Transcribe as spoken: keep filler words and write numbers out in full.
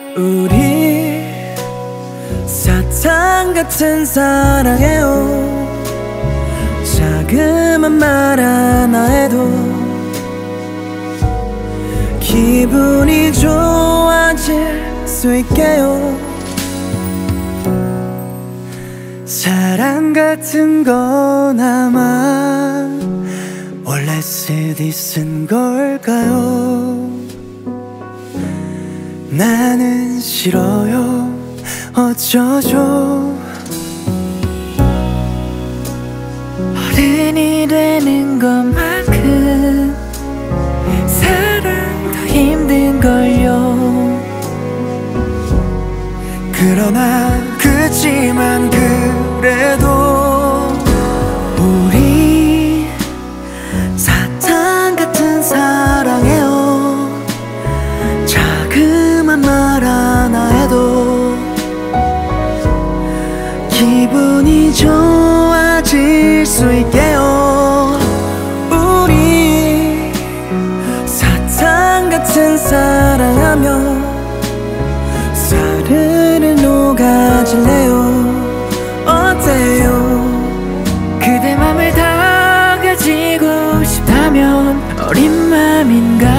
우리 사탕 같은 사랑해요. 자그만 말 하나에도 기분이 좋아질 수 있게요. 사랑 같은 건 아마 원래 쓰디 쓴 걸까요? 나는 싫어요. 어쩌죠? 어른이 되는 것만큼 사랑도 힘든걸요. 그러나 그치만 그래도 우리 사탕 같은 사랑해요. 자그만 말 하나에도 기분이 좋아질 수 있게요. 우리 사탕 같은 사랑하며 사르르 녹아질래요. 어때요? 그대 맘을 다 가지고 싶다면 어린 맘인가?